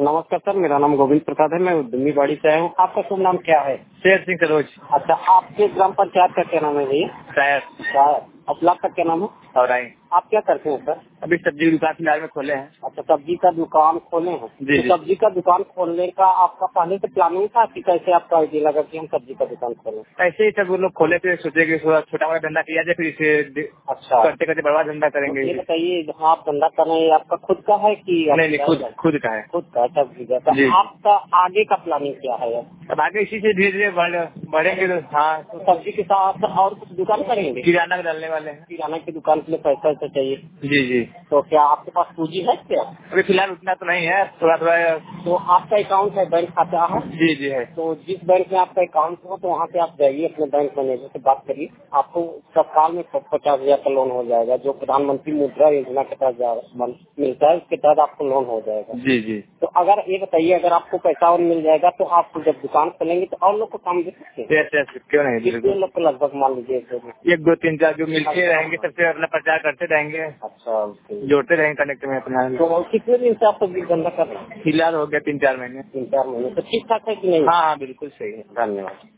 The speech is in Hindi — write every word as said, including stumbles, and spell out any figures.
नमस्कार सर, मेरा नाम गोविंद प्रसाद है। मैं उद्यमी बाड़ी से आया हूँ। आपका शुभ नाम क्या है? शेर सिंह सरोज। अच्छा, आपके ग्राम पंचायत का क्या नाम है भैया? शायद शायद। अब ब्लॉक का क्या नाम है? और आई आप क्या करते हैं सर? अभी सब्जी की दुकान फिलहाल में खोले हैं। अच्छा, सब्जी का दुकान खोले हैं। जी, तो जी। सब्जी का दुकान खोलने का आपका पहले से प्लानिंग था कि कैसे आपका आइडिया लगा कि हम सब्जी का दुकान खोलें? ऐसे ही सब वो लोग खोले थे, सोचे कि थोड़ा छोटा मोटा धंधा किया जाए, फिर इसे दे- अच्छा, करते करते बड़ा धंधा तो करेंगे। ये बताइए, जहाँ आप धंधा कर रहे हैं, ये आपका खुद का है कि नहीं नहीं, खुद खुद का है। खुद का? अच्छा, ठीक है। तो जी। आपका आगे का प्लानिंग क्या है? अब आगे इसी से धीरे धीरे बढ़- बढ़ेंगे। तो हाँ, तो सब्जी के साथ और कुछ दुकान करेंगे? किराना का डालने वाले हैं। किराना की दुकान के लिए पैसा वैसा चाहिए, जी जी। तो क्या आपके पास पूंजी है क्या? अभी फिलहाल उतना तो नहीं है, थोड़ा थोड़ा। तो आपका अकाउंट है, बैंक खाता है? जी जी है। तो जिस बैंक में आपका अकाउंट हो, तो वहाँ पे आप जाइए, अपने बैंक मैनेजर से बात करिए। आपको तत्काल में पचास हजार का लोन हो जाएगा, जो प्रधानमंत्री मुद्रा योजना के तहत जा- मन- मिलता है, उसके तहत आपको लोन हो जाएगा। जी जी। तो अगर ये बताइए, अगर आपको पैसा और मिल जाएगा तो आप जब दुकान खोलेंगे तो और लोग को काम दे सकते हैं? यस यस, क्यों नहीं। कितने लोग को लगभग मान लीजिए? एक दो तीन चार जो मिलके रहेंगे, सबसे अपना प्रचार करते रहेंगे, अच्छा, जोड़ते रहेंगे कनेक्ट में अपना। तो कितने दिन से आप सब्जी धंधा कर रहे हैं? फिलहाल हो गया तीन चार महीने। तीन चार महीने। तो ठीक ठाक है कि नहीं? हाँ हाँ, बिल्कुल सही है। धन्यवाद।